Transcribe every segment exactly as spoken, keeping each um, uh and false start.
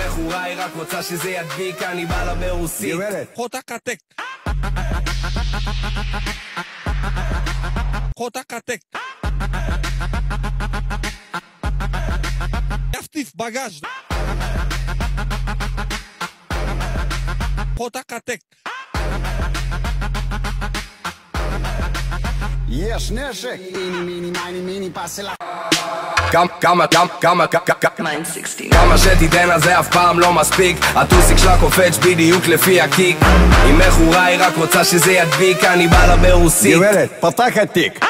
בחורה היא רק רוצה שזה ידביק, אני בא לה ברוסית. חוטה קטק חוטה קטק יפטיף בגז' חוטה קטק יש נשק, מיני מיני מיני מיני פסלה כמה כמה כמה כמה כמה שתיתן על זה אף פעם לא מספיק, הטוסיק שלה קופץ בדיוק לפי הקיק. אם בחורה היא רק רוצה שזה ידביק, אני בא לה ברוסית. גברת, פתח התיק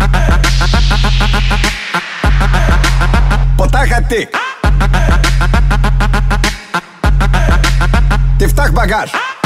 פתח התיק תפתח בגז'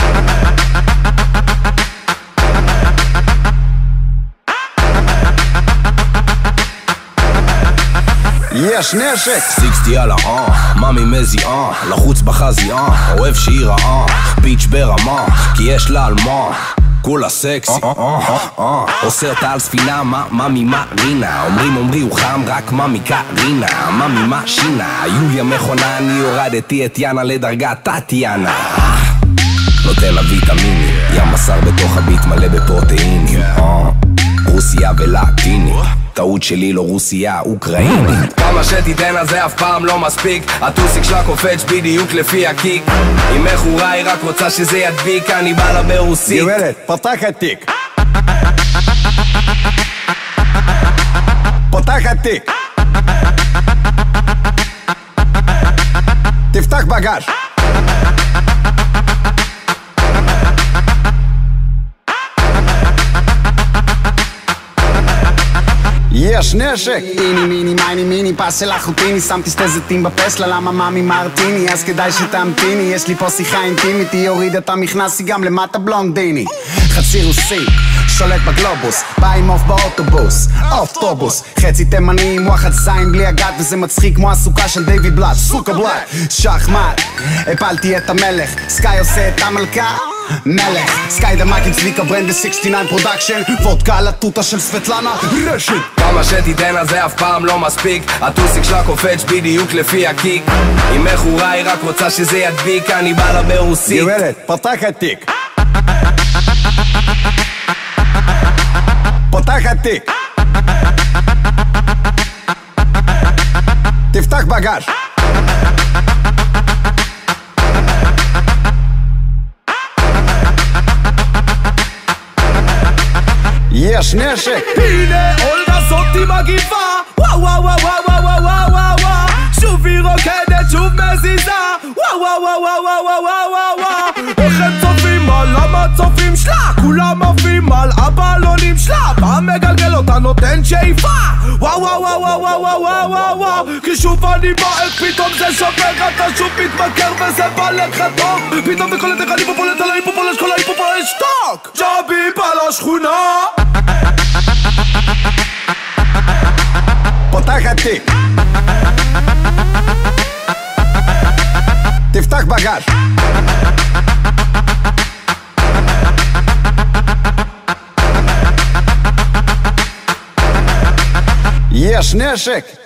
יש נשק סיקסטי על האן, ממי מזיעה, לחוץ בחזייה, אוהב שהיא רעה, פיץ' ברמה, כי יש לה על מה, כולה סקסי, עושה אותה על ספינה, ממי מרינה, אומרים אומרי הוא חם, רק ממי קרינה, ממי משינה, יוליה מכונה, אני הורדתי את יאנה לדרגת טטיאנה, נותן לה ויטמינים, ים מסר בתוך הביט מלא בפרוטאינים, רוסיה ולטינית, טעות שלי לא רוסיה, אוקראינית. כמה שתיתן על זה אף פעם לא מספיק, הטוסיק שלה קופץ בדיוק לפי הקיק. אם בחורה היא רק רוצה שזה ידביק, אני בא לה ברוסית. גברת, פתח התיק פתח התיק תפתח בגז' יש נשק איני מיני מייני מיני פסל אחוטיני שמתי שתי זיתים בפסלה למה מאמי מרטיני אז כדאי שתמתיני יש לי פה שיחה אינטימית היא הורידה את המכנס היא גם למטה בלונדיני חצי רוסי שולט בגלובוס בא עם אוף באוטובוס אוטובוס חצי תימני עם וואחד זין בלי הגת וזה מצחיק כמו הסוכה של דיוויד בלאט סוכה בלאט שחמט הפלתי את המלך סקאי עושה את המלכה מלך סקאי דמק עם צביקה ברנד ב-שישים ותשע פרודקשן וודקה על הטוטה של סבטלנה רשת כמה שתיתן על זה אף פעם לא מספיק, הטוסיק שלה קופץ בדיוק לפי הקיק. אם בחורה היא רק רוצה שזה ידביק, אני בא לה ברוסית. גברת, פתח התיק פתח התיק תפתח בגז' יש נשק הנה אולגה זאתי מגיבה וואו וואו וואו וואו וואו וואו וואו וואו שוב היא רוקדת שוב מזיזה וואו וואו וואו וואו וואו וואו וואו איך הם צופים על המצופים שלה כולם עפים על הבלונים שלה פעם מגלגל אותה נותן שאיפה וואו וואו וואו וואו וואו וואו וואו וואו כי שוב אני בועט פתאום זה שובר אתה שוב מתמכר וזה בא לך טוב פתאום וקולט איך אני פופולט על ההיפופולש כל ההיפופולש שטוק ג'אבי בא לשכונה פתח התיק תפתח בגז' יש נשק